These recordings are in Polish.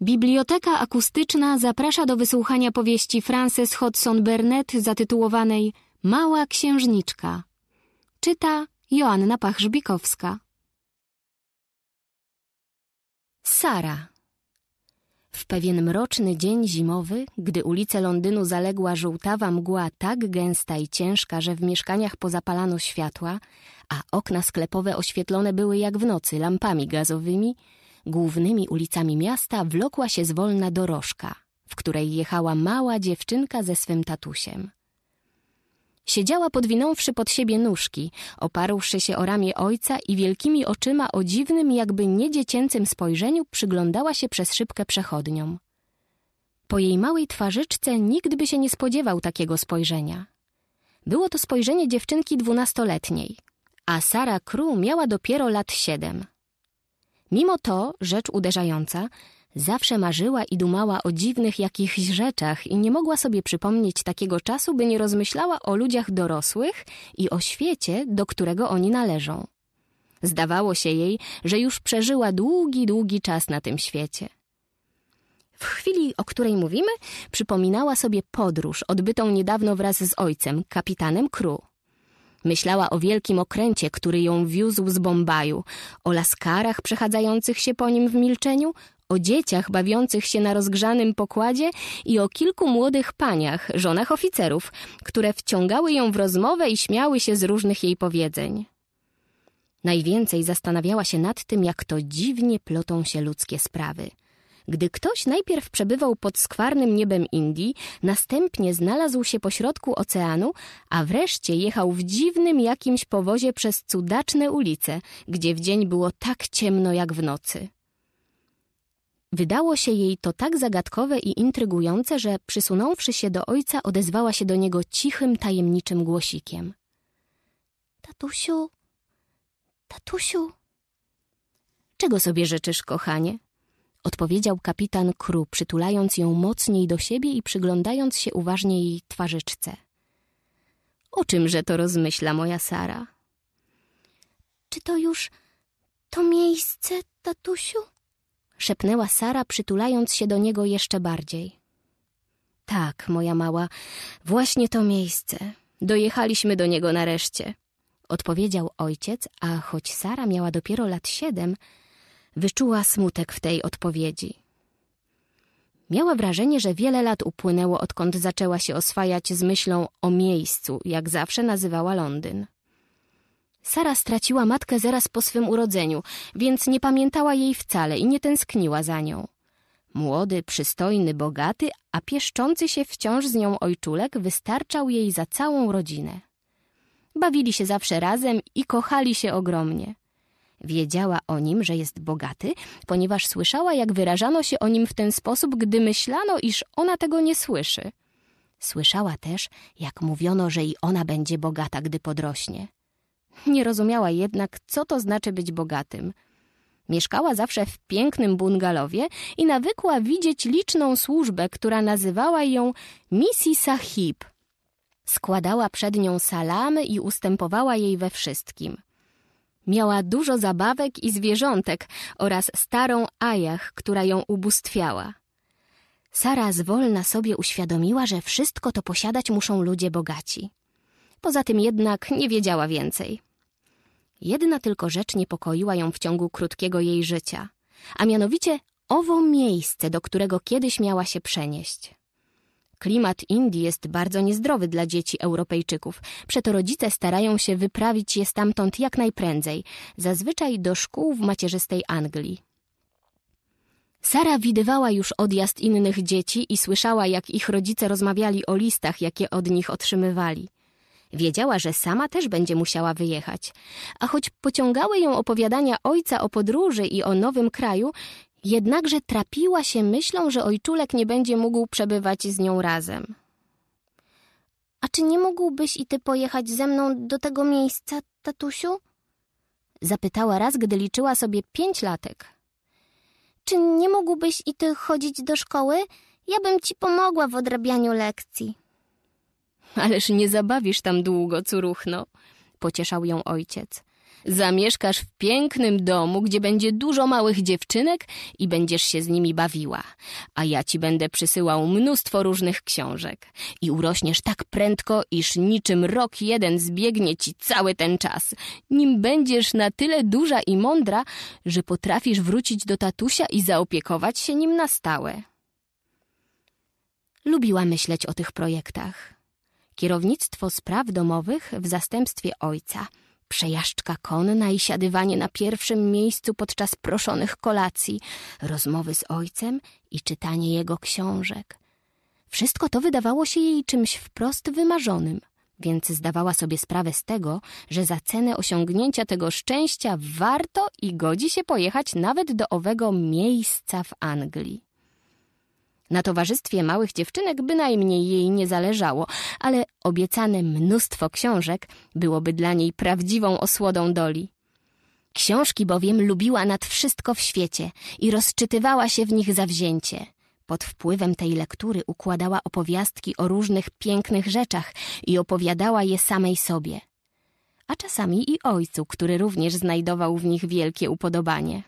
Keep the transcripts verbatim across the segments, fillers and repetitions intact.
Biblioteka akustyczna zaprasza do wysłuchania powieści Frances Hodgson Burnett zatytułowanej Mała księżniczka. Czyta Joanna Pach-Żbikowska. Sara. W pewien mroczny dzień zimowy, gdy ulice Londynu zaległa żółtawa mgła tak gęsta i ciężka, że w mieszkaniach pozapalano światła, a okna sklepowe oświetlone były jak w nocy lampami gazowymi, głównymi ulicami miasta wlokła się zwolna dorożka, w której jechała mała dziewczynka ze swym tatusiem. Siedziała podwinąwszy pod siebie nóżki, oparłszy się o ramię ojca i wielkimi oczyma o dziwnym, jakby niedziecięcym spojrzeniu przyglądała się przez szybkę przechodniom. Po jej małej twarzyczce nikt by się nie spodziewał takiego spojrzenia. Było to spojrzenie dziewczynki dwunastoletniej, a Sara Crewe miała dopiero lat siedem. Mimo to, rzecz uderzająca, zawsze marzyła i dumała o dziwnych jakichś rzeczach i nie mogła sobie przypomnieć takiego czasu, by nie rozmyślała o ludziach dorosłych i o świecie, do którego oni należą. Zdawało się jej, że już przeżyła długi, długi czas na tym świecie. W chwili, o której mówimy, przypominała sobie podróż odbytą niedawno wraz z ojcem, kapitanem Crewe. Myślała o wielkim okręcie, który ją wiózł z Bombaju, o laskarach przechadzających się po nim w milczeniu, o dzieciach bawiących się na rozgrzanym pokładzie i o kilku młodych paniach, żonach oficerów, które wciągały ją w rozmowę i śmiały się z różnych jej powiedzeń. Najwięcej zastanawiała się nad tym, jak to dziwnie plotą się ludzkie sprawy. Gdy ktoś najpierw przebywał pod skwarnym niebem Indii, następnie znalazł się pośrodku oceanu, a wreszcie jechał w dziwnym jakimś powozie przez cudaczne ulice, gdzie w dzień było tak ciemno jak w nocy. Wydało się jej to tak zagadkowe i intrygujące, że przysunąwszy się do ojca, odezwała się do niego cichym, tajemniczym głosikiem. Tatusiu, tatusiu. Czego sobie życzysz, kochanie? Odpowiedział kapitan Crewe, przytulając ją mocniej do siebie i przyglądając się uważnie jej twarzyczce. O czymże to rozmyśla moja Sara? Czy to już to miejsce, tatusiu? Szepnęła Sara, przytulając się do niego jeszcze bardziej. Tak, moja mała, właśnie to miejsce. Dojechaliśmy do niego nareszcie, odpowiedział ojciec, a choć Sara miała dopiero lat siedem, wyczuła smutek w tej odpowiedzi. Miała wrażenie, że wiele lat upłynęło, odkąd zaczęła się oswajać z myślą o miejscu, jak zawsze nazywała Londyn. Sara straciła matkę zaraz po swym urodzeniu, więc nie pamiętała jej wcale i nie tęskniła za nią. Młody, przystojny, bogaty, a pieszczący się wciąż z nią ojczulek wystarczał jej za całą rodzinę. Bawili się zawsze razem i kochali się ogromnie. Wiedziała o nim, że jest bogaty, ponieważ słyszała, jak wyrażano się o nim w ten sposób, gdy myślano, iż ona tego nie słyszy. Słyszała też, jak mówiono, że i ona będzie bogata, gdy podrośnie. Nie rozumiała jednak, co to znaczy być bogatym. Mieszkała zawsze w pięknym bungalowie i nawykła widzieć liczną służbę, która nazywała ją Missy Sahib. Składała przed nią salamy i ustępowała jej we wszystkim. Miała dużo zabawek i zwierzątek oraz starą Ajach, która ją ubóstwiała. Sara zwolna sobie uświadomiła, że wszystko to posiadać muszą ludzie bogaci. Poza tym jednak nie wiedziała więcej. Jedna tylko rzecz niepokoiła ją w ciągu krótkiego jej życia, a mianowicie owo miejsce, do którego kiedyś miała się przenieść. Klimat Indii jest bardzo niezdrowy dla dzieci Europejczyków, przeto rodzice starają się wyprawić je stamtąd jak najprędzej, zazwyczaj do szkół w macierzystej Anglii. Sara widywała już odjazd innych dzieci i słyszała, jak ich rodzice rozmawiali o listach, jakie od nich otrzymywali. Wiedziała, że sama też będzie musiała wyjechać, a choć pociągały ją opowiadania ojca o podróży i o nowym kraju, jednakże trapiła się myślą, że ojczulek nie będzie mógł przebywać z nią razem. A czy nie mógłbyś i ty pojechać ze mną do tego miejsca, tatusiu? Zapytała raz, gdy liczyła sobie pięć latek. Czy nie mógłbyś i ty chodzić do szkoły? Ja bym ci pomogła w odrabianiu lekcji. Ależ nie zabawisz tam długo, córuchno, pocieszał ją ojciec. Zamieszkasz w pięknym domu, gdzie będzie dużo małych dziewczynek i będziesz się z nimi bawiła. A ja ci będę przysyłał mnóstwo różnych książek. I urośniesz tak prędko, iż niczym rok jeden zbiegnie ci cały ten czas. Nim będziesz na tyle duża i mądra, że potrafisz wrócić do tatusia i zaopiekować się nim na stałe. Lubiła myśleć o tych projektach. Kierownictwo spraw domowych w zastępstwie ojca, przejażdżka konna i siadywanie na pierwszym miejscu podczas proszonych kolacji, rozmowy z ojcem i czytanie jego książek. Wszystko to wydawało się jej czymś wprost wymarzonym, więc zdawała sobie sprawę z tego, że za cenę osiągnięcia tego szczęścia warto i godzi się pojechać nawet do owego miejsca w Anglii. Na towarzystwie małych dziewczynek bynajmniej jej nie zależało, ale obiecane mnóstwo książek byłoby dla niej prawdziwą osłodą doli. Książki bowiem lubiła nad wszystko w świecie i rozczytywała się w nich zawzięcie. Pod wpływem tej lektury układała opowiastki o różnych pięknych rzeczach i opowiadała je samej sobie, a czasami i ojcu, który również znajdował w nich wielkie upodobanie.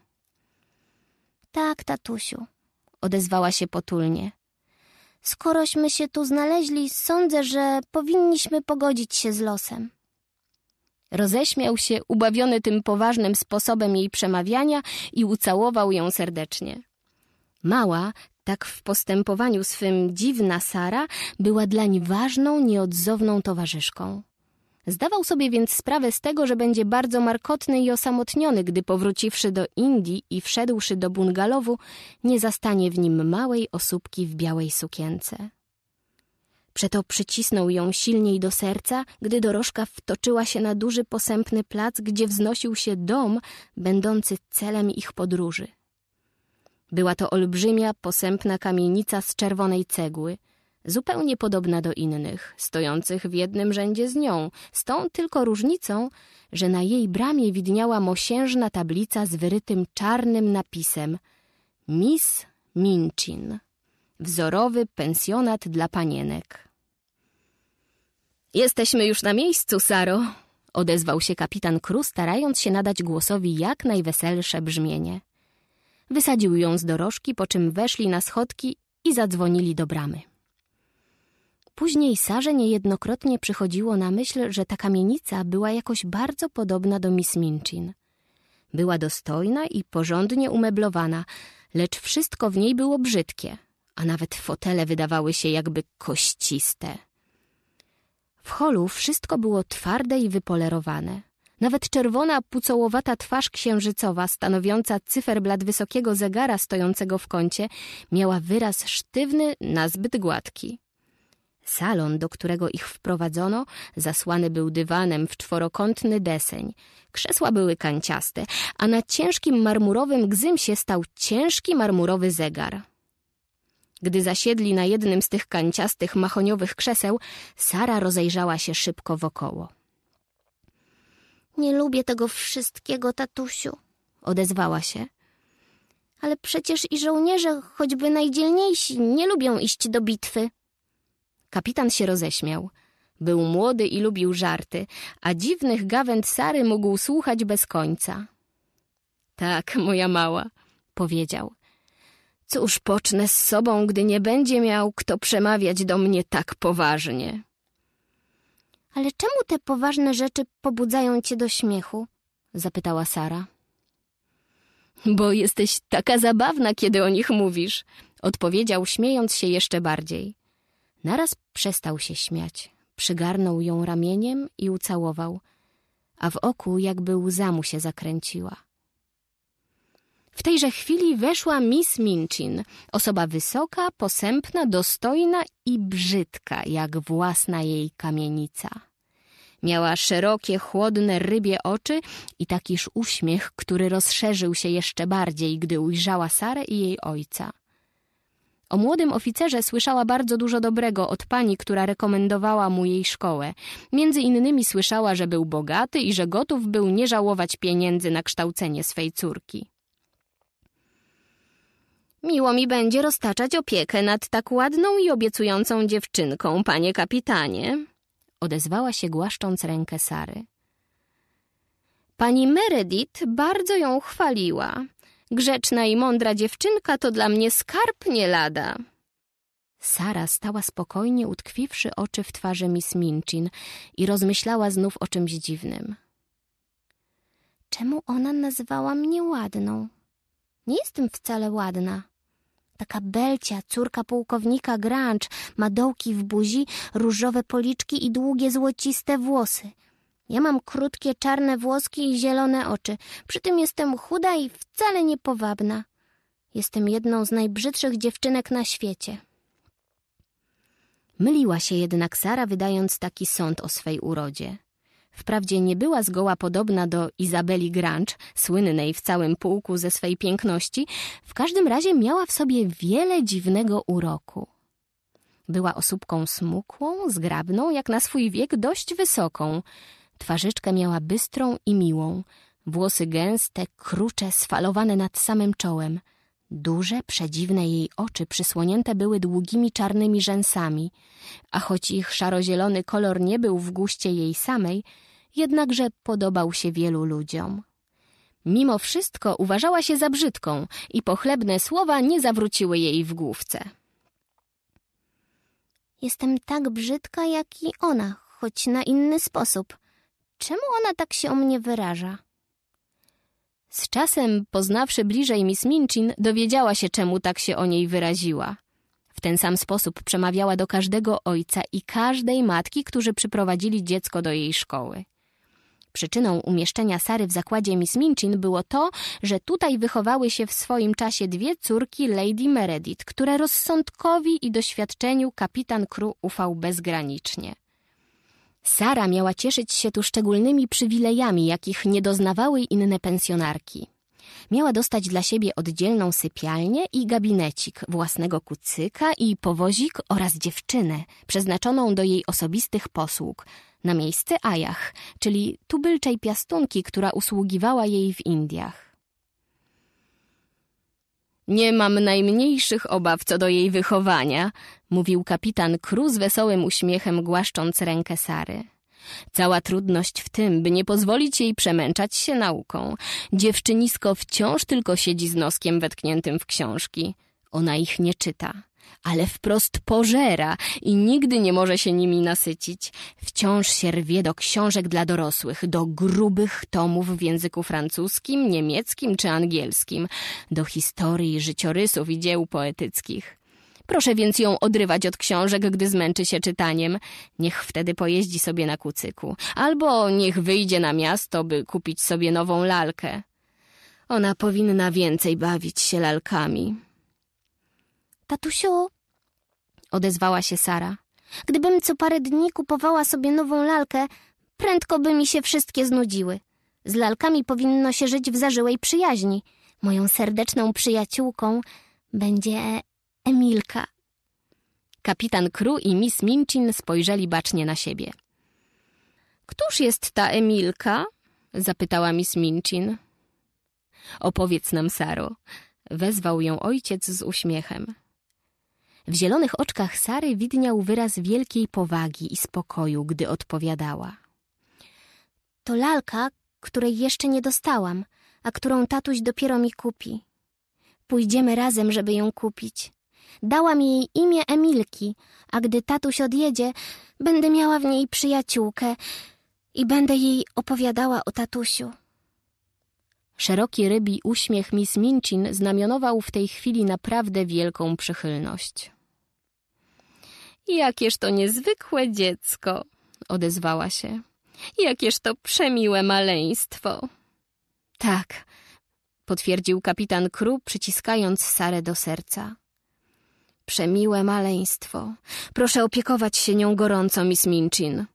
Tak, tatusiu, odezwała się potulnie. Skorośmy się tu znaleźli, sądzę, że powinniśmy pogodzić się z losem. Roześmiał się, ubawiony tym poważnym sposobem jej przemawiania i ucałował ją serdecznie. Mała, tak w postępowaniu swym dziwna Sara, była dlań ważną, nieodzowną towarzyszką. Zdawał sobie więc sprawę z tego, że będzie bardzo markotny i osamotniony, gdy powróciwszy do Indii i wszedłszy do bungalowu, nie zastanie w nim małej osóbki w białej sukience. Przeto przycisnął ją silniej do serca, gdy dorożka wtoczyła się na duży posępny plac, gdzie wznosił się dom, będący celem ich podróży. Była to olbrzymia, posępna kamienica z czerwonej cegły, zupełnie podobna do innych, stojących w jednym rzędzie z nią, z tą tylko różnicą, że na jej bramie widniała mosiężna tablica z wyrytym czarnym napisem Miss Minchin, wzorowy pensjonat dla panienek. Jesteśmy już na miejscu, Saro, odezwał się kapitan Kru, starając się nadać głosowi jak najweselsze brzmienie. Wysadził ją z dorożki, po czym weszli na schodki i zadzwonili do bramy. Później Sarze niejednokrotnie przychodziło na myśl, że ta kamienica była jakoś bardzo podobna do Miss Minchin. Była dostojna i porządnie umeblowana, lecz wszystko w niej było brzydkie, a nawet fotele wydawały się jakby kościste. W holu wszystko było twarde i wypolerowane. Nawet czerwona, pucołowata twarz księżycowa, stanowiąca cyferblat wysokiego zegara stojącego w kącie, miała wyraz sztywny, nazbyt gładki. Salon, do którego ich wprowadzono, zasłany był dywanem w czworokątny deseń. Krzesła były kanciaste, a na ciężkim marmurowym gzymsie stał ciężki marmurowy zegar. Gdy zasiedli na jednym z tych kanciastych, mahoniowych krzeseł, Sara rozejrzała się szybko wokoło. Nie lubię tego wszystkiego, tatusiu, odezwała się. Ale przecież i żołnierze, choćby najdzielniejsi, nie lubią iść do bitwy. Kapitan się roześmiał. Był młody i lubił żarty, a dziwnych gawęd Sary mógł słuchać bez końca. Tak, moja mała, powiedział. Cóż pocznę z sobą, gdy nie będzie miał kto przemawiać do mnie tak poważnie. Ale czemu te poważne rzeczy pobudzają cię do śmiechu? Zapytała Sara. Bo jesteś taka zabawna, kiedy o nich mówisz, odpowiedział, śmiejąc się jeszcze bardziej. Naraz przestał się śmiać, przygarnął ją ramieniem i ucałował, a w oku jakby łza mu się zakręciła. W tejże chwili weszła Miss Minchin, osoba wysoka, posępna, dostojna i brzydka, jak własna jej kamienica. Miała szerokie, chłodne, rybie oczy i takiż uśmiech, który rozszerzył się jeszcze bardziej, gdy ujrzała Sarę i jej ojca. O młodym oficerze słyszała bardzo dużo dobrego od pani, która rekomendowała mu jej szkołę. Między innymi słyszała, że był bogaty i że gotów był nie żałować pieniędzy na kształcenie swej córki. Miło mi będzie roztaczać opiekę nad tak ładną i obiecującą dziewczynką, panie kapitanie, odezwała się, głaszcząc rękę Sary. Pani Meredith bardzo ją chwaliła. Grzeczna i mądra dziewczynka to dla mnie skarb nie lada. Sara stała spokojnie, utkwiwszy oczy w twarzy Miss Minchin i rozmyślała znów o czymś dziwnym. Czemu ona nazwała mnie ładną? Nie jestem wcale ładna. Taka Belcia, córka pułkownika Grange, ma dołki w buzi, różowe policzki i długie złociste włosy. Ja mam krótkie czarne włoski i zielone oczy. Przy tym jestem chuda i wcale niepowabna. Jestem jedną z najbrzydszych dziewczynek na świecie. Myliła się jednak Sara, wydając taki sąd o swej urodzie. Wprawdzie nie była zgoła podobna do Izabeli Grange, słynnej w całym pułku ze swej piękności, w każdym razie miała w sobie wiele dziwnego uroku. Była osóbką smukłą, zgrabną, jak na swój wiek dość wysoką. Twarzyczkę miała bystrą i miłą, włosy gęste, krucze, sfalowane nad samym czołem. Duże, przedziwne jej oczy przysłonięte były długimi czarnymi rzęsami, a choć ich szarozielony kolor nie był w guście jej samej, jednakże podobał się wielu ludziom. Mimo wszystko uważała się za brzydką i pochlebne słowa nie zawróciły jej w główce. Jestem tak brzydka jak i ona, choć na inny sposób. Czemu ona tak się o mnie wyraża? Z czasem, poznawszy bliżej Miss Minchin, dowiedziała się, czemu tak się o niej wyraziła. W ten sam sposób przemawiała do każdego ojca i każdej matki, którzy przyprowadzili dziecko do jej szkoły. Przyczyną umieszczenia Sary w zakładzie Miss Minchin było to, że tutaj wychowały się w swoim czasie dwie córki Lady Meredith, które rozsądkowi i doświadczeniu kapitan Crew ufał bezgranicznie. Sara miała cieszyć się tu szczególnymi przywilejami, jakich nie doznawały inne pensjonarki. Miała dostać dla siebie oddzielną sypialnię i gabinecik, własnego kucyka i powozik oraz dziewczynę, przeznaczoną do jej osobistych posług, na miejsce Ajach, czyli tubylczej piastunki, która usługiwała jej w Indiach. Nie mam najmniejszych obaw co do jej wychowania, mówił kapitan Crew z wesołym uśmiechem, głaszcząc rękę Sary. Cała trudność w tym, by nie pozwolić jej przemęczać się nauką. Dziewczynisko wciąż tylko siedzi z noskiem wetkniętym w książki. Ona ich nie czyta, ale wprost pożera i nigdy nie może się nimi nasycić. Wciąż się rwie do książek dla dorosłych, do grubych tomów w języku francuskim, niemieckim czy angielskim, do historii, życiorysów i dzieł poetyckich. Proszę więc ją odrywać od książek, gdy zmęczy się czytaniem. Niech wtedy pojeździ sobie na kucyku. Albo niech wyjdzie na miasto, by kupić sobie nową lalkę. Ona powinna więcej bawić się lalkami. Tatusiu, odezwała się Sara, gdybym co parę dni kupowała sobie nową lalkę, prędko by mi się wszystkie znudziły. Z lalkami powinno się żyć w zażyłej przyjaźni. Moją serdeczną przyjaciółką będzie Emilka. Kapitan Crew i Miss Minchin spojrzeli bacznie na siebie. Któż jest ta Emilka? Zapytała Miss Minchin. Opowiedz nam, Saro. Wezwał ją ojciec z uśmiechem. W zielonych oczkach Sary widniał wyraz wielkiej powagi i spokoju, gdy odpowiadała. To lalka, której jeszcze nie dostałam, a którą tatuś dopiero mi kupi. Pójdziemy razem, żeby ją kupić. Dałam jej imię Emilki, a gdy tatuś odjedzie, będę miała w niej przyjaciółkę i będę jej opowiadała o tatusiu. Szeroki rybi uśmiech Miss Minchin znamionował w tej chwili naprawdę wielką przychylność. Jakież to niezwykłe dziecko, odezwała się. Jakież to przemiłe maleństwo. Tak, potwierdził kapitan Crew, przyciskając Sarę do serca. Przemiłe maleństwo. Proszę opiekować się nią gorąco, Miss Minchin.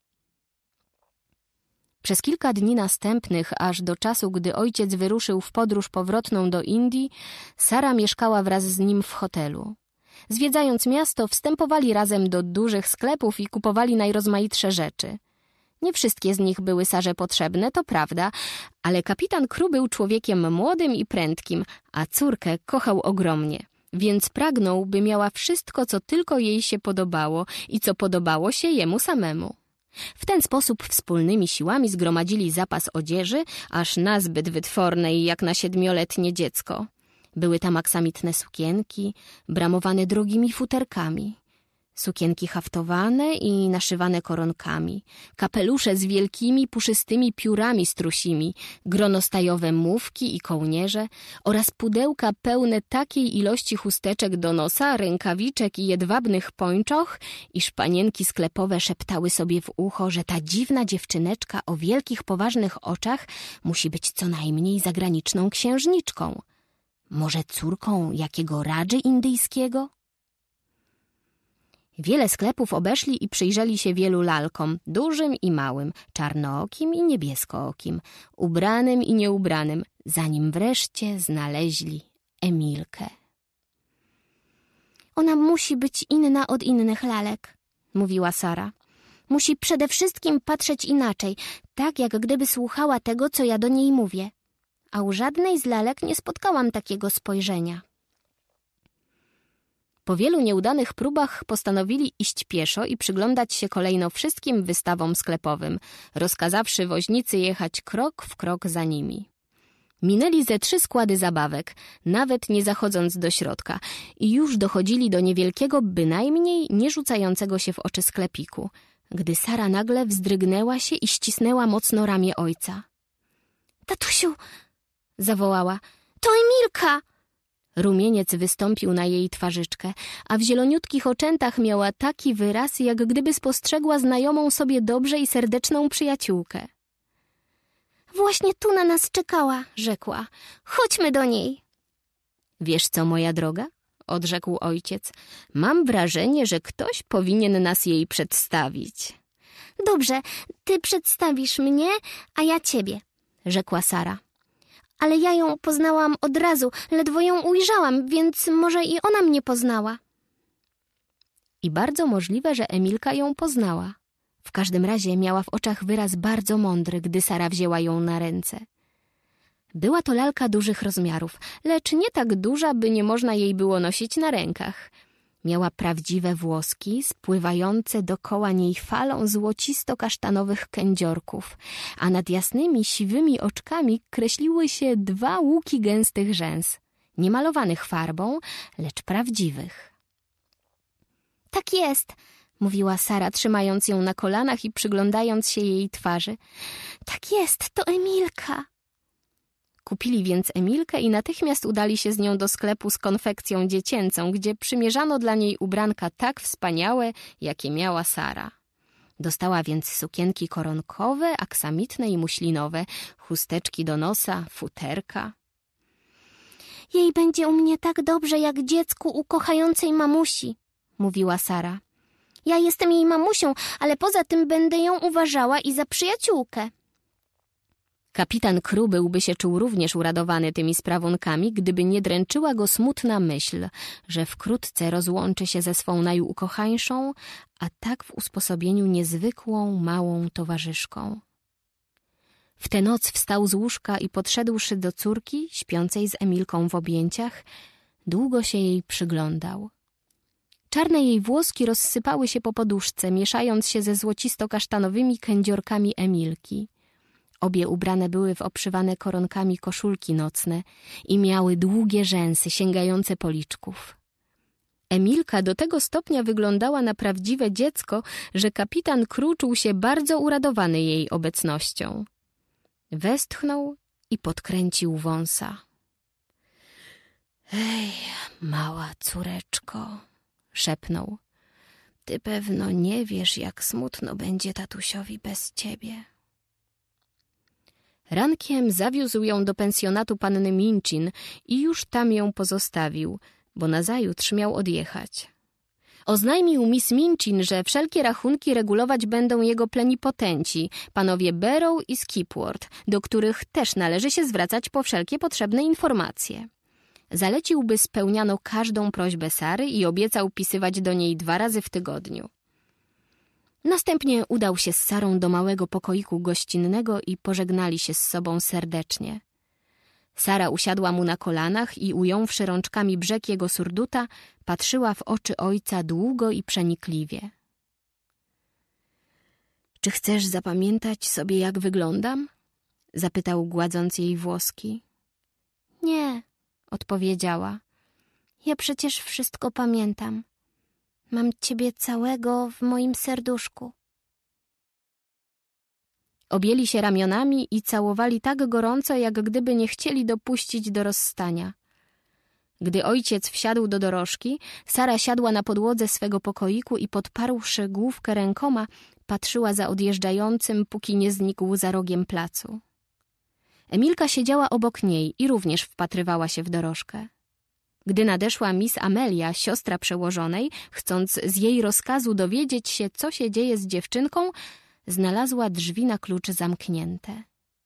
Przez kilka dni następnych, aż do czasu, gdy ojciec wyruszył w podróż powrotną do Indii, Sara mieszkała wraz z nim w hotelu. Zwiedzając miasto, wstępowali razem do dużych sklepów i kupowali najrozmaitsze rzeczy. Nie wszystkie z nich były Sarze potrzebne, to prawda, ale kapitan Crew był człowiekiem młodym i prędkim, a córkę kochał ogromnie, więc pragnął, by miała wszystko, co tylko jej się podobało i co podobało się jemu samemu. W ten sposób wspólnymi siłami zgromadzili zapas odzieży, aż nazbyt wytwornej jak na siedmioletnie dziecko. Były tam aksamitne sukienki, bramowane drogimi futerkami, sukienki haftowane i naszywane koronkami, kapelusze z wielkimi, puszystymi piórami strusimi, gronostajowe mówki i kołnierze oraz pudełka pełne takiej ilości chusteczek do nosa, rękawiczek i jedwabnych pończoch, iż panienki sklepowe szeptały sobie w ucho, że ta dziwna dziewczyneczka o wielkich, poważnych oczach musi być co najmniej zagraniczną księżniczką. Może córką jakiego radży indyjskiego? Wiele sklepów obeszli i przyjrzeli się wielu lalkom, dużym i małym, czarnookim i niebieskookim, ubranym i nieubranym, zanim wreszcie znaleźli Emilkę. Ona musi być inna od innych lalek, mówiła Sara. Musi przede wszystkim patrzeć inaczej, tak jak gdyby słuchała tego, co ja do niej mówię. A u żadnej z lalek nie spotkałam takiego spojrzenia. Po wielu nieudanych próbach postanowili iść pieszo i przyglądać się kolejno wszystkim wystawom sklepowym, rozkazawszy woźnicy jechać krok w krok za nimi. Minęli ze trzy składy zabawek, nawet nie zachodząc do środka, i już dochodzili do niewielkiego, bynajmniej nie rzucającego się w oczy sklepiku, gdy Sara nagle wzdrygnęła się i ścisnęła mocno ramię ojca. — Tatusiu! — zawołała. — To Emilka! Rumieniec wystąpił na jej twarzyczkę, a w zieloniutkich oczętach miała taki wyraz, jak gdyby spostrzegła znajomą sobie dobrze i serdeczną przyjaciółkę. — Właśnie tu na nas czekała, rzekła. Chodźmy do niej. — Wiesz co, moja droga? — odrzekł ojciec. — Mam wrażenie, że ktoś powinien nas jej przedstawić. — Dobrze, ty przedstawisz mnie, a ja ciebie — rzekła Sara. Ale ja ją poznałam od razu, ledwo ją ujrzałam, więc może i ona mnie poznała. I bardzo możliwe, że Emilka ją poznała. W każdym razie miała w oczach wyraz bardzo mądry, gdy Sara wzięła ją na ręce. Była to lalka dużych rozmiarów, lecz nie tak duża, by nie można jej było nosić na rękach. Miała prawdziwe włoski, spływające dokoła niej falą złocisto-kasztanowych kędziorków, a nad jasnymi, siwymi oczkami kreśliły się dwa łuki gęstych rzęs, nie malowanych farbą, lecz prawdziwych. — Tak jest — mówiła Sara, trzymając ją na kolanach i przyglądając się jej twarzy. — Tak jest, to Emilka! Kupili więc Emilkę i natychmiast udali się z nią do sklepu z konfekcją dziecięcą, gdzie przymierzano dla niej ubranka tak wspaniałe, jakie miała Sara. Dostała więc sukienki koronkowe, aksamitne i muślinowe, chusteczki do nosa, futerka. — Jej będzie u mnie tak dobrze, jak dziecku u kochającej mamusi — mówiła Sara. — Ja jestem jej mamusią, ale poza tym będę ją uważała i za przyjaciółkę. Kapitan Kru byłby się czuł również uradowany tymi sprawunkami, gdyby nie dręczyła go smutna myśl, że wkrótce rozłączy się ze swą najukochańszą, a tak w usposobieniu niezwykłą, małą towarzyszką. W tę noc wstał z łóżka i podszedłszy do córki, śpiącej z Emilką w objęciach, długo się jej przyglądał. Czarne jej włoski rozsypały się po poduszce, mieszając się ze złocisto-kasztanowymi kędziorkami Emilki. Obie ubrane były w obszywane koronkami koszulki nocne i miały długie rzęsy sięgające policzków. Emilka do tego stopnia wyglądała na prawdziwe dziecko, że kapitan Kru czuł się bardzo uradowany jej obecnością. Westchnął i podkręcił wąsa. — Ej, mała córeczko — szepnął. — Ty pewno nie wiesz, jak smutno będzie tatusiowi bez ciebie. Rankiem zawiózł ją do pensjonatu panny Minchin i już tam ją pozostawił, bo nazajutrz miał odjechać. Oznajmił miss Minchin, że wszelkie rachunki regulować będą jego plenipotenci, panowie Barrow i Skipworth, do których też należy się zwracać po wszelkie potrzebne informacje. Zalecił, by spełniano każdą prośbę Sary i obiecał pisywać do niej dwa razy w tygodniu. Następnie udał się z Sarą do małego pokoiku gościnnego i pożegnali się z sobą serdecznie. Sara usiadła mu na kolanach i ująwszy rączkami brzeg jego surduta, patrzyła w oczy ojca długo i przenikliwie. Czy chcesz zapamiętać sobie, jak wyglądam? Zapytał, gładząc jej włoski. Nie, odpowiedziała. Ja przecież wszystko pamiętam. Mam ciebie całego w moim serduszku. Objęli się ramionami i całowali tak gorąco, jak gdyby nie chcieli dopuścić do rozstania. Gdy ojciec wsiadł do dorożki, Sara siadła na podłodze swego pokoiku i podparłszy główkę rękoma, patrzyła za odjeżdżającym, póki nie znikł za rogiem placu. Emilka siedziała obok niej i również wpatrywała się w dorożkę. Gdy nadeszła Miss Amelia, siostra przełożonej, chcąc z jej rozkazu dowiedzieć się, co się dzieje z dziewczynką, znalazła drzwi na klucz zamknięte.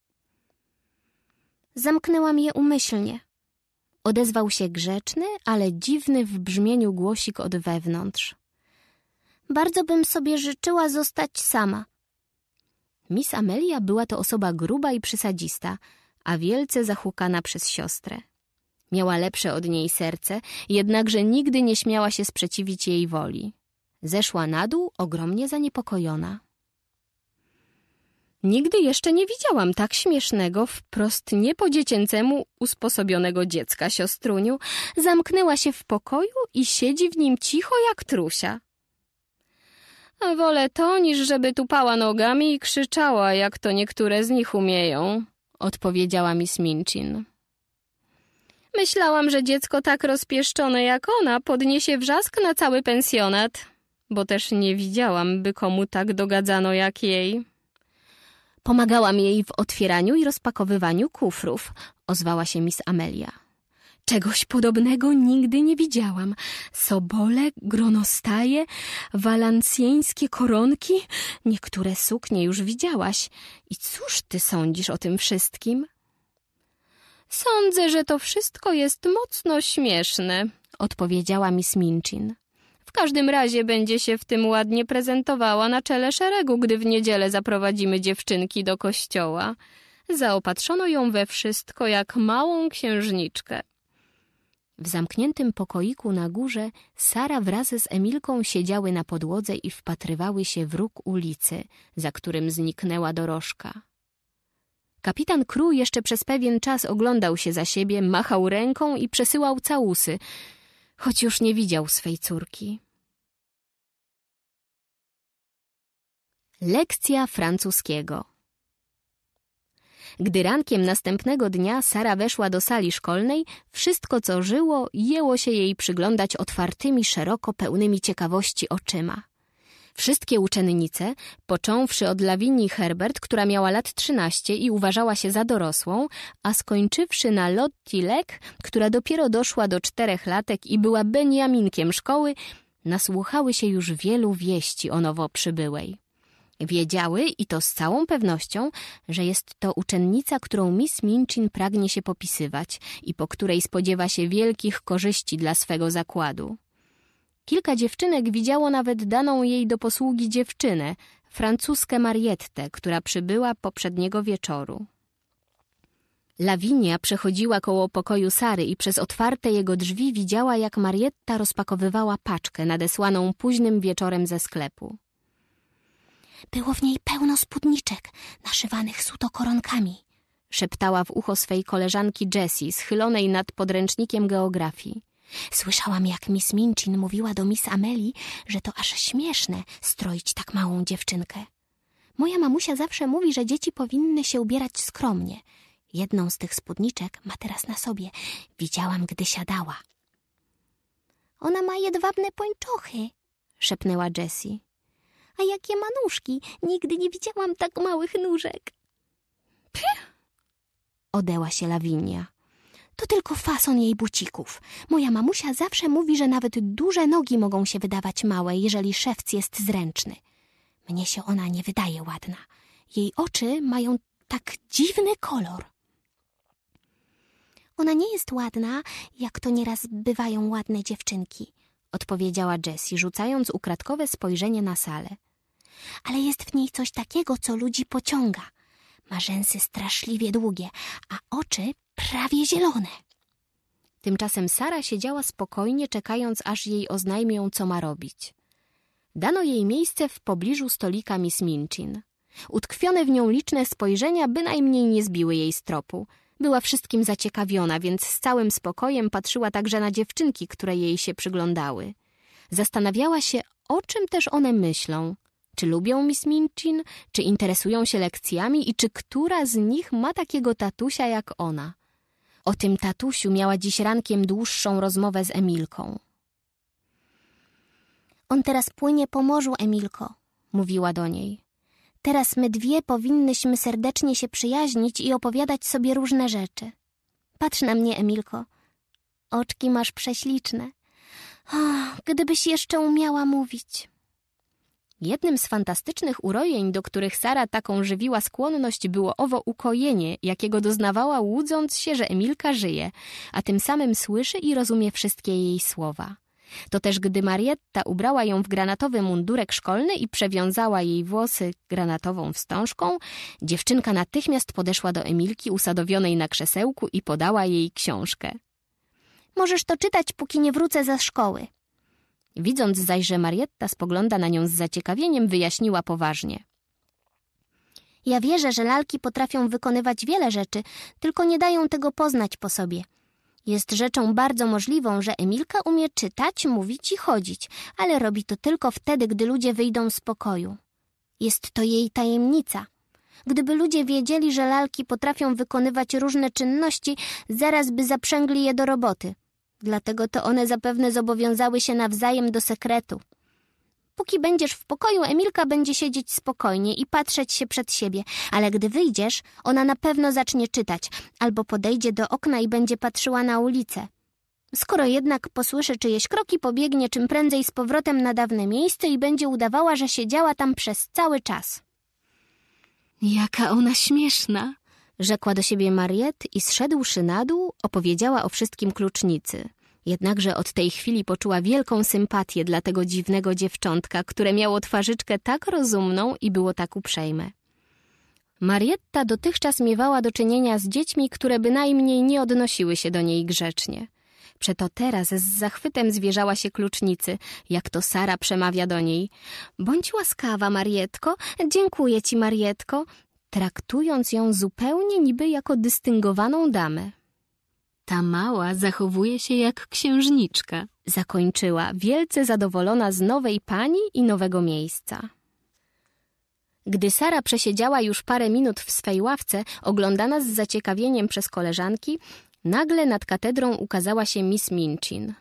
Zamknęłam je umyślnie. Odezwał się grzeczny, ale dziwny w brzmieniu głosik od wewnątrz. Bardzo bym sobie życzyła zostać sama. Miss Amelia była to osoba gruba i przysadzista, a wielce zahukana przez siostrę. Miała lepsze od niej serce, jednakże nigdy nie śmiała się sprzeciwić jej woli. Zeszła na dół, ogromnie zaniepokojona. Nigdy jeszcze nie widziałam tak śmiesznego, wprost nie po dziecięcemu usposobionego dziecka, siostruniu. Zamknęła się w pokoju i siedzi w nim cicho jak trusia. A wolę to, niż żeby tupała nogami i krzyczała, jak to niektóre z nich umieją, odpowiedziała Miss Minchin. Myślałam, że dziecko tak rozpieszczone jak ona podniesie wrzask na cały pensjonat, bo też nie widziałam, by komu tak dogadzano jak jej. Pomagałam jej w otwieraniu i rozpakowywaniu kufrów, ozwała się Miss Amelia. Czegoś podobnego nigdy nie widziałam. Sobole, gronostaje, walancjeńskie koronki. Niektóre suknie już widziałaś. I cóż ty sądzisz o tym wszystkim? Sądzę, że to wszystko jest mocno śmieszne, odpowiedziała Miss Minchin. W każdym razie będzie się w tym ładnie prezentowała na czele szeregu, gdy w niedzielę zaprowadzimy dziewczynki do kościoła. Zaopatrzono ją we wszystko jak małą księżniczkę. W zamkniętym pokoiku na górze Sara wraz z Emilką siedziały na podłodze i wpatrywały się w róg ulicy, za którym zniknęła dorożka. Kapitan Crew jeszcze przez pewien czas oglądał się za siebie, machał ręką i przesyłał całusy, choć już nie widział swej córki. Lekcja francuskiego. Gdy rankiem następnego dnia Sara weszła do sali szkolnej, wszystko, co żyło, jęło się jej przyglądać otwartymi, szeroko pełnymi ciekawości oczyma. Wszystkie uczennice, począwszy od Lawinii Herbert, która miała lat trzynaście i uważała się za dorosłą, a skończywszy na Lottie Leck, która dopiero doszła do czterech latek i była Beniaminkiem szkoły, nasłuchały się już wielu wieści o nowo przybyłej. Wiedziały, i to z całą pewnością, że jest to uczennica, którą Miss Minchin pragnie się popisywać i po której spodziewa się wielkich korzyści dla swego zakładu. Kilka dziewczynek widziało nawet daną jej do posługi dziewczynę, francuskę Mariettę, która przybyła poprzedniego wieczoru. Lawinia przechodziła koło pokoju Sary i przez otwarte jego drzwi widziała, jak Marietta rozpakowywała paczkę nadesłaną późnym wieczorem ze sklepu. Było w niej pełno spódniczek, naszywanych suto koronkami, szeptała w ucho swej koleżanki Jessie, schylonej nad podręcznikiem geografii. Słyszałam, jak Miss Minchin mówiła do Miss Amelii, że to aż śmieszne stroić tak małą dziewczynkę. Moja mamusia zawsze mówi, że dzieci powinny się ubierać skromnie. Jedną z tych spódniczek ma teraz na sobie. Widziałam, gdy siadała. Ona ma jedwabne pończochy, szepnęła Jessie. A jakie ma nóżki? Nigdy nie widziałam tak małych nóżek. Pch! Odęła się Lawinia. To tylko fason jej bucików. Moja mamusia zawsze mówi, że nawet duże nogi mogą się wydawać małe, jeżeli szewc jest zręczny. Mnie się ona nie wydaje ładna. Jej oczy mają tak dziwny kolor. Ona nie jest ładna, jak to nieraz bywają ładne dziewczynki, odpowiedziała Jessie, rzucając ukradkowe spojrzenie na salę. Ale jest w niej coś takiego, co ludzi pociąga. Ma rzęsy straszliwie długie, a oczy prawie zielone. Tymczasem Sara siedziała spokojnie, czekając, aż jej oznajmią, co ma robić. Dano jej miejsce w pobliżu stolika Miss Minchin. Utkwione w nią liczne spojrzenia bynajmniej nie zbiły jej z tropu. Była wszystkim zaciekawiona, więc z całym spokojem patrzyła także na dziewczynki, które jej się przyglądały. Zastanawiała się, o czym też one myślą. Czy lubią Miss Minchin, czy interesują się lekcjami i czy która z nich ma takiego tatusia jak ona. O tym tatusiu miała dziś rankiem dłuższą rozmowę z Emilką. On teraz płynie po morzu, Emilko, mówiła do niej. Teraz my dwie powinnyśmy serdecznie się przyjaźnić i opowiadać sobie różne rzeczy. Patrz na mnie, Emilko. Oczki masz prześliczne. O, gdybyś jeszcze umiała mówić. Jednym z fantastycznych urojeń, do których Sara taką żywiła skłonność, było owo ukojenie, jakiego doznawała, łudząc się, że Emilka żyje, a tym samym słyszy i rozumie wszystkie jej słowa. To też gdy Marietta ubrała ją w granatowy mundurek szkolny i przewiązała jej włosy granatową wstążką, dziewczynka natychmiast podeszła do Emilki usadowionej na krzesełku i podała jej książkę. Możesz to czytać, póki nie wrócę ze szkoły. Widząc zaś, że Marietta spogląda na nią z zaciekawieniem, wyjaśniła poważnie. Ja wierzę, że lalki potrafią wykonywać wiele rzeczy, tylko nie dają tego poznać po sobie. Jest rzeczą bardzo możliwą, że Emilka umie czytać, mówić i chodzić, ale robi to tylko wtedy, gdy ludzie wyjdą z pokoju. Jest to jej tajemnica. Gdyby ludzie wiedzieli, że lalki potrafią wykonywać różne czynności, zaraz by zaprzęgli je do roboty. Dlatego to one zapewne zobowiązały się nawzajem do sekretu. Póki będziesz w pokoju, Emilka będzie siedzieć spokojnie i patrzeć się przed siebie, ale gdy wyjdziesz, ona na pewno zacznie czytać, albo podejdzie do okna i będzie patrzyła na ulicę. Skoro jednak posłyszy czyjeś kroki, pobiegnie czym prędzej z powrotem na dawne miejsce i będzie udawała, że siedziała tam przez cały czas. Jaka ona śmieszna, rzekła do siebie Mariet i zszedłszy na dół, opowiedziała o wszystkim klucznicy. Jednakże od tej chwili poczuła wielką sympatię dla tego dziwnego dziewczątka, które miało twarzyczkę tak rozumną i było tak uprzejme. Marietta dotychczas miewała do czynienia z dziećmi, które bynajmniej nie odnosiły się do niej grzecznie. Przeto teraz z zachwytem zwierzała się klucznicy, jak to Sara przemawia do niej. Bądź łaskawa, Marietko, dziękuję ci, Marietko, traktując ją zupełnie niby jako dystyngowaną damę. Ta mała zachowuje się jak księżniczka, zakończyła, wielce zadowolona z nowej pani i nowego miejsca. Gdy Sara przesiedziała już parę minut w swej ławce, oglądana z zaciekawieniem przez koleżanki, nagle nad katedrą ukazała się Miss Minchin.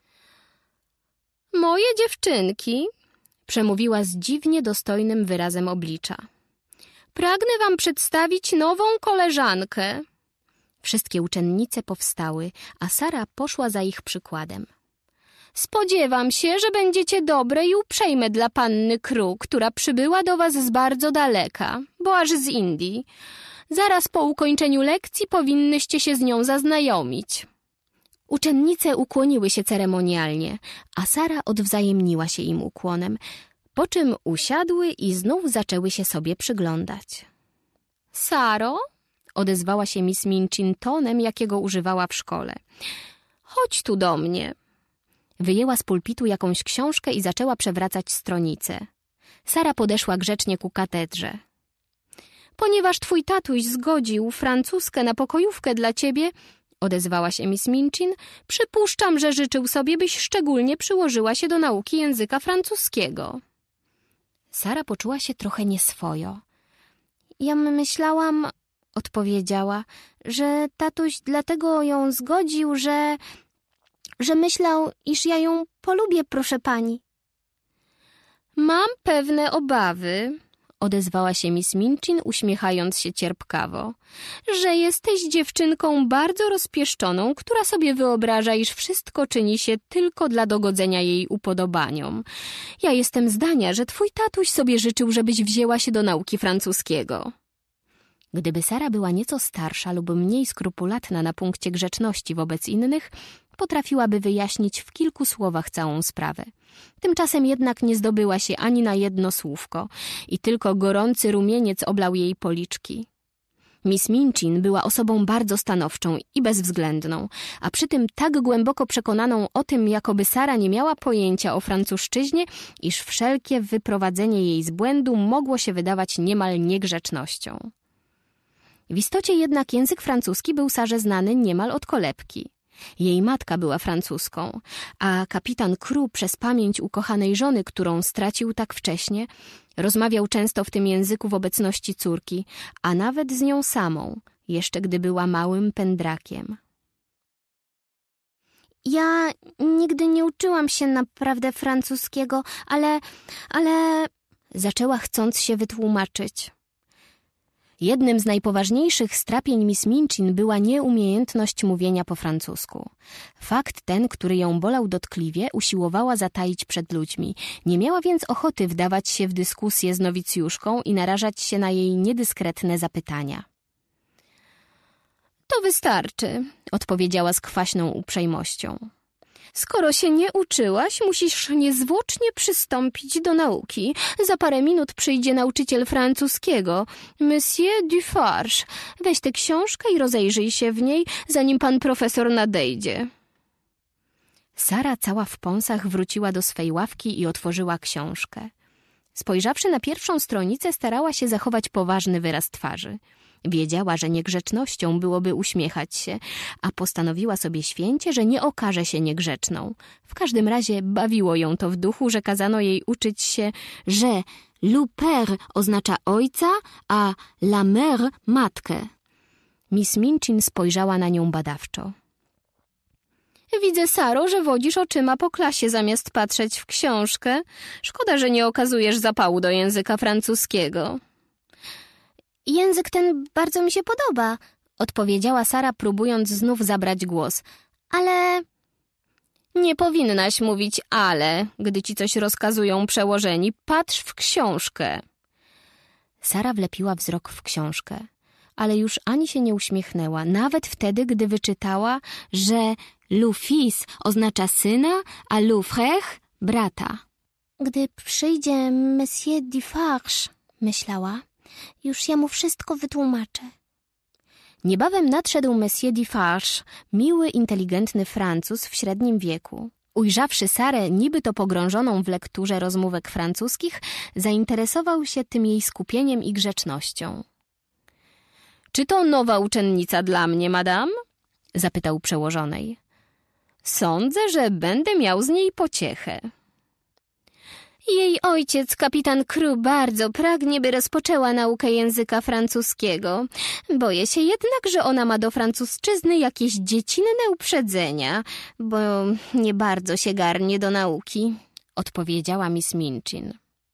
Moje dziewczynki, przemówiła z dziwnie dostojnym wyrazem oblicza. Pragnę wam przedstawić nową koleżankę. Wszystkie uczennice powstały, a Sara poszła za ich przykładem. Spodziewam się, że będziecie dobre i uprzejme dla panny Kru, która przybyła do was z bardzo daleka, bo aż z Indii. Zaraz po ukończeniu lekcji powinnyście się z nią zaznajomić. Uczennice ukłoniły się ceremonialnie, a Sara odwzajemniła się im ukłonem, po czym usiadły i znów zaczęły się sobie przyglądać. Saro? Odezwała się Miss Minchin tonem, jakiego używała w szkole. Chodź tu do mnie. Wyjęła z pulpitu jakąś książkę i zaczęła przewracać stronice. Sara podeszła grzecznie ku katedrze. Ponieważ twój tatuś zgodził francuskę na pokojówkę dla ciebie, odezwała się Miss Minchin, przypuszczam, że życzył sobie, byś szczególnie przyłożyła się do nauki języka francuskiego. Sara poczuła się trochę nieswojo. Ja myślałam, odpowiedziała, że tatuś dlatego ją zgodził, że... że myślał, iż ja ją polubię, proszę pani. Mam pewne obawy, odezwała się Miss Minchin, uśmiechając się cierpkawo, że jesteś dziewczynką bardzo rozpieszczoną, która sobie wyobraża, iż wszystko czyni się tylko dla dogodzenia jej upodobaniom. Ja jestem zdania, że twój tatuś sobie życzył, żebyś wzięła się do nauki francuskiego. Gdyby Sara była nieco starsza lub mniej skrupulatna na punkcie grzeczności wobec innych, potrafiłaby wyjaśnić w kilku słowach całą sprawę. Tymczasem jednak nie zdobyła się ani na jedno słówko i tylko gorący rumieniec oblał jej policzki. Miss Minchin była osobą bardzo stanowczą i bezwzględną, a przy tym tak głęboko przekonaną o tym, jakoby Sara nie miała pojęcia o francuszczyźnie, iż wszelkie wyprowadzenie jej z błędu mogło się wydawać niemal niegrzecznością. W istocie jednak język francuski był Sarze znany niemal od kolebki. Jej matka była francuską, a kapitan Crew przez pamięć ukochanej żony, którą stracił tak wcześnie, rozmawiał często w tym języku w obecności córki, a nawet z nią samą, jeszcze gdy była małym pędrakiem. Ja nigdy nie uczyłam się naprawdę francuskiego, ale... ale... zaczęła, chcąc się wytłumaczyć. Jednym z najpoważniejszych strapień Miss Minchin była nieumiejętność mówienia po francusku. Fakt ten, który ją bolał dotkliwie, usiłowała zataić przed ludźmi. Nie miała więc ochoty wdawać się w dyskusję z nowicjuszką i narażać się na jej niedyskretne zapytania. To wystarczy, odpowiedziała z kwaśną uprzejmością. Skoro się nie uczyłaś, musisz niezwłocznie przystąpić do nauki. Za parę minut przyjdzie nauczyciel francuskiego, Monsieur Dufarge. Weź tę książkę i rozejrzyj się w niej, zanim pan profesor nadejdzie. Sara cała w pąsach wróciła do swej ławki i otworzyła książkę. Spojrzawszy na pierwszą stronicę, starała się zachować poważny wyraz twarzy. Wiedziała, że niegrzecznością byłoby uśmiechać się, a postanowiła sobie święcie, że nie okaże się niegrzeczną. W każdym razie bawiło ją to w duchu, że kazano jej uczyć się, że le père oznacza ojca, a la mère matkę. Miss Minchin spojrzała na nią badawczo. Widzę, Saro, że wodzisz oczyma po klasie zamiast patrzeć w książkę. Szkoda, że nie okazujesz zapału do języka francuskiego. Język ten bardzo mi się podoba, odpowiedziała Sara, próbując znów zabrać głos. Ale... Nie powinnaś mówić ale, gdy ci coś rozkazują przełożeni. Patrz w książkę. Sara wlepiła wzrok w książkę, ale już ani się nie uśmiechnęła, nawet wtedy, gdy wyczytała, że le fils oznacza syna, a le frère brata. Gdy przyjdzie Monsieur Dufarge, myślała, już ja mu wszystko wytłumaczę. Niebawem nadszedł Monsieur Dufarge, miły, inteligentny Francuz w średnim wieku. Ujrzawszy Sarę, niby to pogrążoną w lekturze rozmówek francuskich, zainteresował się tym jej skupieniem i grzecznością. — Czy to nowa uczennica dla mnie, madame? — zapytał przełożonej. — Sądzę, że będę miał z niej pociechę. Jej ojciec, kapitan Crew, bardzo pragnie, by rozpoczęła naukę języka francuskiego. Boję się jednak, że ona ma do francuszczyzny jakieś dziecinne uprzedzenia, bo nie bardzo się garnie do nauki, odpowiedziała Miss Minchin.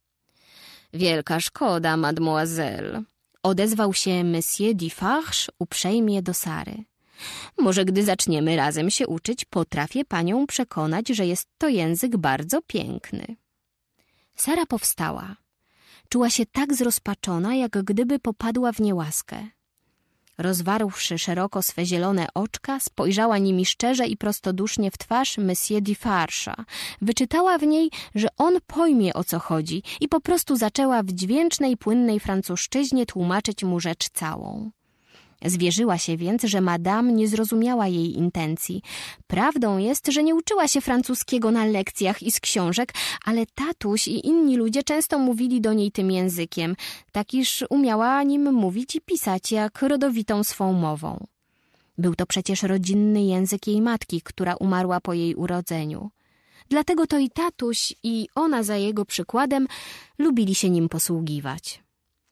Wielka szkoda, mademoiselle, odezwał się Monsieur Dufarge uprzejmie do Sary. Może gdy zaczniemy razem się uczyć, potrafię panią przekonać, że jest to język bardzo piękny. Sara powstała. Czuła się tak zrozpaczona, jak gdyby popadła w niełaskę. Rozwarłszy szeroko swe zielone oczka, spojrzała nimi szczerze i prostodusznie w twarz Monsieur Dufarge'a. Wyczytała w niej, że on pojmie, o co chodzi, i po prostu zaczęła w dźwięcznej, płynnej francuszczyźnie tłumaczyć mu rzecz całą. Zwierzyła się więc, że madame nie zrozumiała jej intencji. Prawdą jest, że nie uczyła się francuskiego na lekcjach i z książek, ale tatuś i inni ludzie często mówili do niej tym językiem, tak iż umiała nim mówić i pisać, jak rodowitą swą mową. Był to przecież rodzinny język jej matki, która umarła po jej urodzeniu. Dlatego to i tatuś, i ona za jego przykładem lubili się nim posługiwać.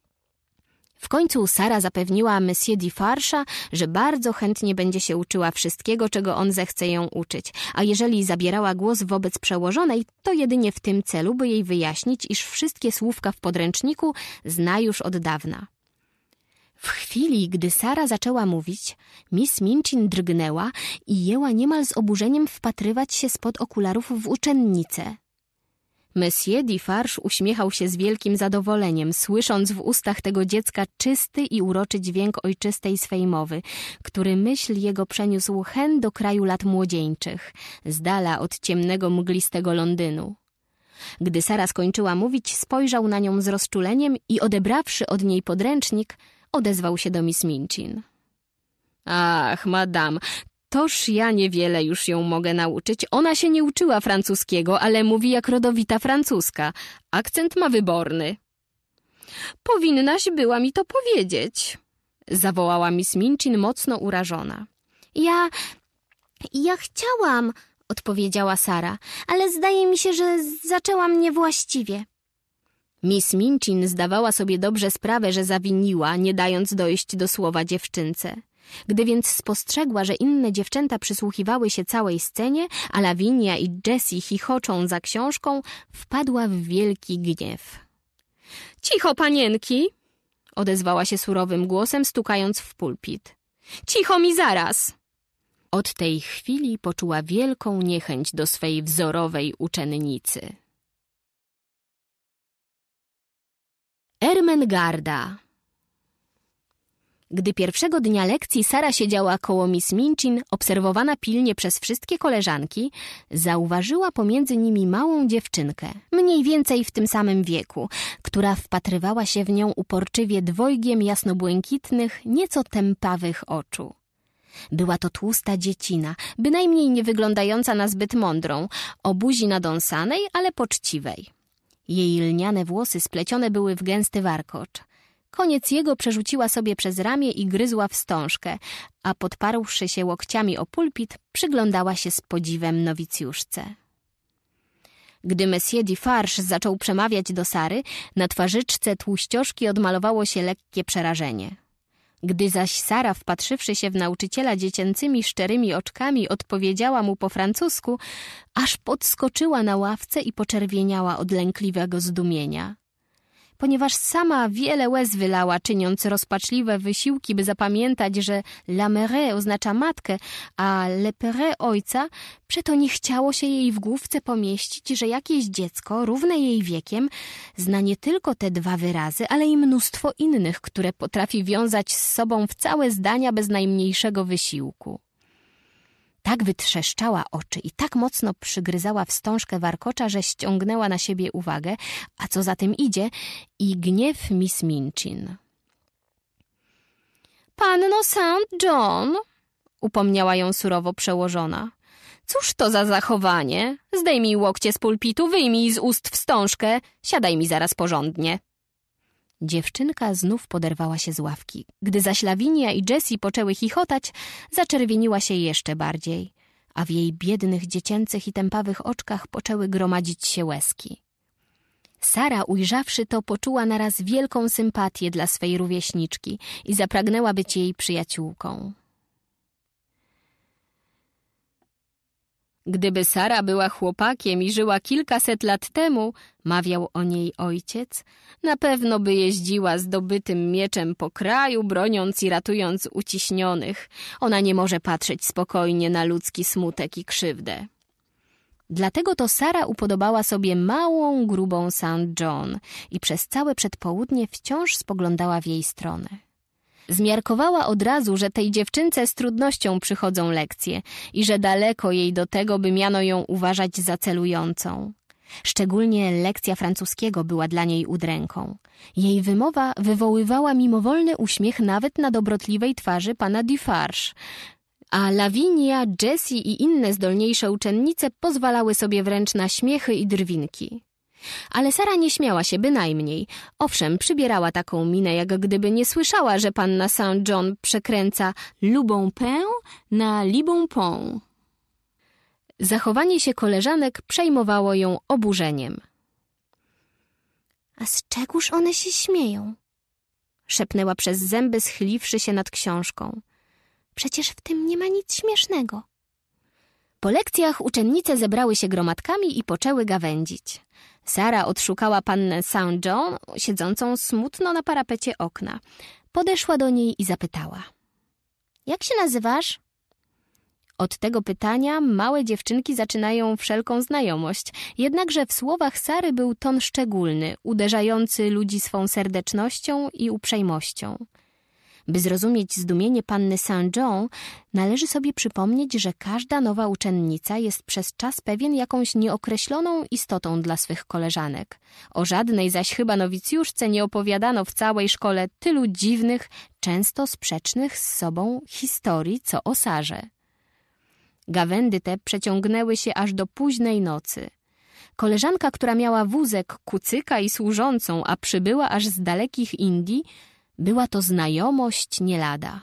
W końcu Sara zapewniła Monsieur Dufarge'a, że bardzo chętnie będzie się uczyła wszystkiego, czego on zechce ją uczyć, a jeżeli zabierała głos wobec przełożonej, to jedynie w tym celu, by jej wyjaśnić, iż wszystkie słówka w podręczniku zna już od dawna. W chwili, gdy Sara zaczęła mówić, Miss Minchin drgnęła i jęła niemal z oburzeniem wpatrywać się spod okularów w uczennicę. Monsieur Dufarge uśmiechał się z wielkim zadowoleniem, słysząc w ustach tego dziecka czysty i uroczy dźwięk ojczystej swej mowy, który myśl jego przeniósł hen do kraju lat młodzieńczych, z dala od ciemnego, mglistego Londynu. Gdy Sara skończyła mówić, spojrzał na nią z rozczuleniem i odebrawszy od niej podręcznik, odezwał się do Miss Minchin. Ach, madam, toż ja niewiele już ją mogę nauczyć. Ona się nie uczyła francuskiego, ale mówi jak rodowita francuska. Akcent ma wyborny. Powinnaś była mi to powiedzieć, zawołała Miss Minchin mocno urażona. Ja... ja chciałam, odpowiedziała Sara, ale zdaje mi się, że zaczęłam niewłaściwie. Miss Minchin zdawała sobie dobrze sprawę, że zawiniła, nie dając dojść do słowa dziewczynce. Gdy więc spostrzegła, że inne dziewczęta przysłuchiwały się całej scenie, a Lavinia i Jessie chichoczą za książką, wpadła w wielki gniew. Cicho, panienki! Odezwała się surowym głosem, stukając w pulpit. Cicho mi zaraz! Od tej chwili poczuła wielką niechęć do swej wzorowej uczennicy. Ermengarda. Gdy pierwszego dnia lekcji Sara siedziała koło Miss Minchin, obserwowana pilnie przez wszystkie koleżanki, zauważyła pomiędzy nimi małą dziewczynkę, mniej więcej w tym samym wieku, która wpatrywała się w nią uporczywie dwojgiem jasnobłękitnych, nieco tępawych oczu. Była to tłusta dziecina, bynajmniej nie wyglądająca na zbyt mądrą, o buzi nadąsanej, ale poczciwej. Jej lniane włosy splecione były w gęsty warkocz. Koniec jego przerzuciła sobie przez ramię i gryzła wstążkę, a podparłszy się łokciami o pulpit, przyglądała się z podziwem nowicjuszce. Gdy Monsieur Defarge zaczął przemawiać do Sary, na twarzyczce tłuścioszki odmalowało się lekkie przerażenie. Gdy zaś Sara, wpatrzywszy się w nauczyciela dziecięcymi, szczerymi oczkami, odpowiedziała mu po francusku, aż podskoczyła na ławce i poczerwieniała od lękliwego zdumienia. Ponieważ sama wiele łez wylała, czyniąc rozpaczliwe wysiłki, by zapamiętać, że la mère oznacza matkę, a le père ojca, przeto nie chciało się jej w główce pomieścić, że jakieś dziecko, równe jej wiekiem, zna nie tylko te dwa wyrazy, ale i mnóstwo innych, które potrafi wiązać z sobą w całe zdania bez najmniejszego wysiłku. Tak wytrzeszczała oczy i tak mocno przygryzała wstążkę warkocza, że ściągnęła na siebie uwagę, a co za tym idzie, i gniew Miss Minchin. Panno Saint John, upomniała ją surowo przełożona. Cóż to za zachowanie? Zdejmij łokcie z pulpitu, wyjmij z ust wstążkę, siadaj mi zaraz porządnie. Dziewczynka znów poderwała się z ławki. Gdy zaś Lavinia i Jessie poczęły chichotać, zaczerwieniła się jeszcze bardziej, a w jej biednych, dziecięcych i tępawych oczkach poczęły gromadzić się łezki. Sara, ujrzawszy to, poczuła naraz wielką sympatię dla swej rówieśniczki i zapragnęła być jej przyjaciółką. Gdyby Sara była chłopakiem i żyła kilkaset lat temu, mawiał o niej ojciec, na pewno by jeździła zdobytym mieczem po kraju, broniąc i ratując uciśnionych. Ona nie może patrzeć spokojnie na ludzki smutek i krzywdę. Dlatego to Sara upodobała sobie małą, grubą Saint John i przez całe przedpołudnie wciąż spoglądała w jej stronę. Zmiarkowała od razu, że tej dziewczynce z trudnością przychodzą lekcje i że daleko jej do tego, by miano ją uważać za celującą. Szczególnie lekcja francuskiego była dla niej udręką. Jej wymowa wywoływała mimowolny uśmiech nawet na dobrotliwej twarzy pana Defarge, a Lavinia, Jessie i inne zdolniejsze uczennice pozwalały sobie wręcz na śmiechy i drwinki. Ale Sara nie śmiała się bynajmniej. Owszem, przybierała taką minę, jak gdyby nie słyszała, że panna Saint John przekręca Lubonpin na Libonpont. Zachowanie się koleżanek przejmowało ją oburzeniem. A z czegóż one się śmieją? Szepnęła przez zęby, schyliwszy się nad książką. Przecież w tym nie ma nic śmiesznego. Po lekcjach uczennice zebrały się gromadkami i poczęły gawędzić. Sara odszukała pannę Saint John, siedzącą smutno na parapecie okna. Podeszła do niej i zapytała. Jak się nazywasz? Od tego pytania małe dziewczynki zaczynają wszelką znajomość, jednakże w słowach Sary był ton szczególny, uderzający ludzi swą serdecznością i uprzejmością. By zrozumieć zdumienie panny Saint John, należy sobie przypomnieć, że każda nowa uczennica jest przez czas pewien jakąś nieokreśloną istotą dla swych koleżanek. O żadnej zaś chyba nowicjuszce nie opowiadano w całej szkole tylu dziwnych, często sprzecznych z sobą historii, co o Sarze. Gawędy te przeciągnęły się aż do późnej nocy. Koleżanka, która miała wózek, kucyka i służącą, a przybyła aż z dalekich Indii, była to znajomość nie lada.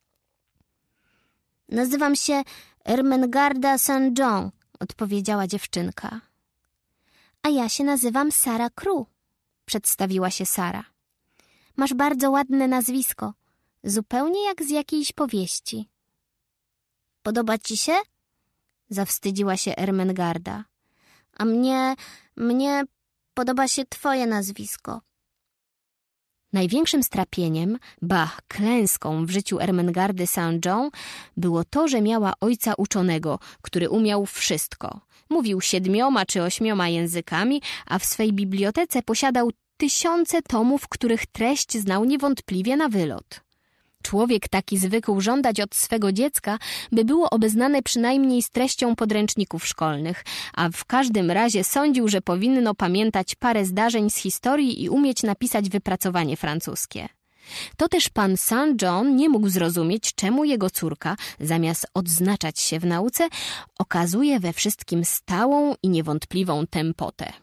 Nazywam się Ermengarda Saint John, odpowiedziała dziewczynka. A ja się nazywam Sara Crew, przedstawiła się Sara. Masz bardzo ładne nazwisko, zupełnie jak z jakiejś powieści. Podoba ci się? Zawstydziła się Ermengarda. A mnie, mnie podoba się twoje nazwisko. Największym strapieniem, ba klęską w życiu Ermengardy Saint John było to, że miała ojca uczonego, który umiał wszystko. Mówił siedmioma czy ośmioma językami, a w swej bibliotece posiadał tysiące tomów, których treść znał niewątpliwie na wylot. Człowiek taki zwykł żądać od swego dziecka, by było obeznane przynajmniej z treścią podręczników szkolnych, a w każdym razie sądził, że powinno pamiętać parę zdarzeń z historii i umieć napisać wypracowanie francuskie. To też pan Saint John nie mógł zrozumieć, czemu jego córka, zamiast odznaczać się w nauce, okazuje we wszystkim stałą i niewątpliwą tępotę.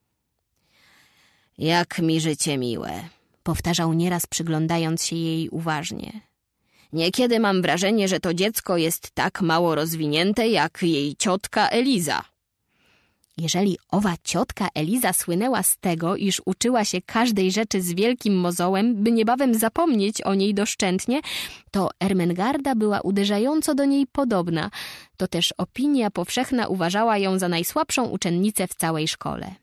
Jak mi życie miłe, powtarzał nieraz, przyglądając się jej uważnie. Niekiedy mam wrażenie, że to dziecko jest tak mało rozwinięte, jak jej ciotka Eliza. Jeżeli owa ciotka Eliza słynęła z tego, iż uczyła się każdej rzeczy z wielkim mozołem, by niebawem zapomnieć o niej doszczętnie, to Ermengarda była uderzająco do niej podobna. To też opinia powszechna uważała ją za najsłabszą uczennicę w całej szkole.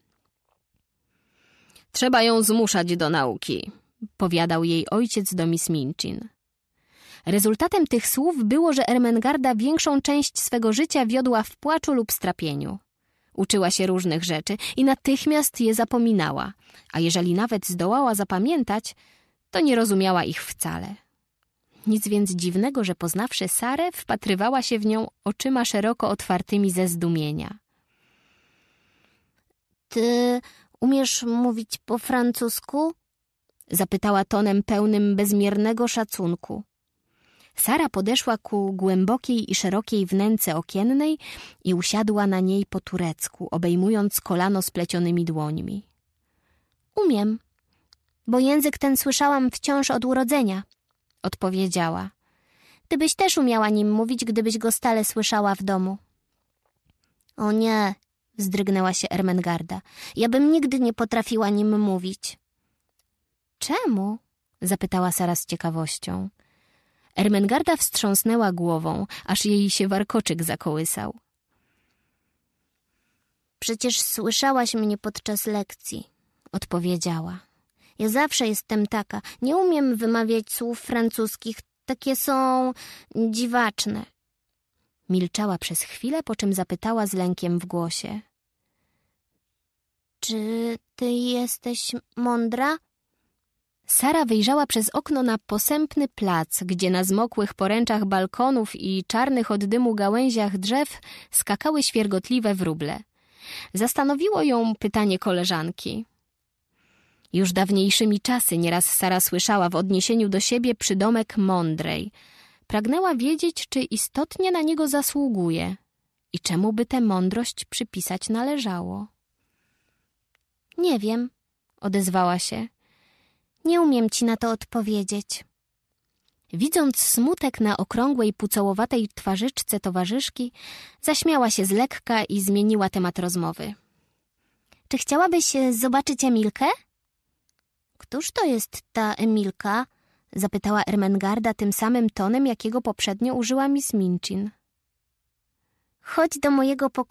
Trzeba ją zmuszać do nauki, powiadał jej ojciec do Miss Minchin. Rezultatem tych słów było, że Ermengarda większą część swego życia wiodła w płaczu lub strapieniu. Uczyła się różnych rzeczy i natychmiast je zapominała, a jeżeli nawet zdołała zapamiętać, to nie rozumiała ich wcale. Nic więc dziwnego, że poznawszy Sarę, wpatrywała się w nią oczyma szeroko otwartymi ze zdumienia. Ty umiesz mówić po francusku? Zapytała tonem pełnym bezmiernego szacunku. Sara podeszła ku głębokiej i szerokiej wnęce okiennej i usiadła na niej po turecku, obejmując kolano splecionymi dłońmi. Umiem, bo język ten słyszałam wciąż od urodzenia, odpowiedziała. Ty byś też umiała nim mówić, gdybyś go stale słyszała w domu. O nie, wzdrygnęła się Ermengarda. Ja bym nigdy nie potrafiła nim mówić. Czemu? Zapytała Sara z ciekawością. Ermengarda wstrząsnęła głową, aż jej się warkoczyk zakołysał. Przecież słyszałaś mnie podczas lekcji, odpowiedziała. Ja zawsze jestem taka. Nie umiem wymawiać słów francuskich. Takie są dziwaczne. Milczała przez chwilę, po czym zapytała z lękiem w głosie. Czy ty jesteś mądra? Sara wyjrzała przez okno na posępny plac, gdzie na zmokłych poręczach balkonów i czarnych od dymu gałęziach drzew skakały świergotliwe wróble. Zastanowiło ją pytanie koleżanki. Już dawniejszymi czasy nieraz Sara słyszała w odniesieniu do siebie przydomek mądrej. Pragnęła wiedzieć, czy istotnie na niego zasługuje i czemu by tę mądrość przypisać należało. Nie wiem, odezwała się. Nie umiem ci na to odpowiedzieć. Widząc smutek na okrągłej, pucołowatej twarzyczce towarzyszki, zaśmiała się z lekka i zmieniła temat rozmowy. Czy chciałabyś zobaczyć Emilkę? Któż to jest ta Emilka? Zapytała Ermengarda tym samym tonem, jakiego poprzednio użyła Miss Minchin. Chodź do mojego pokoju.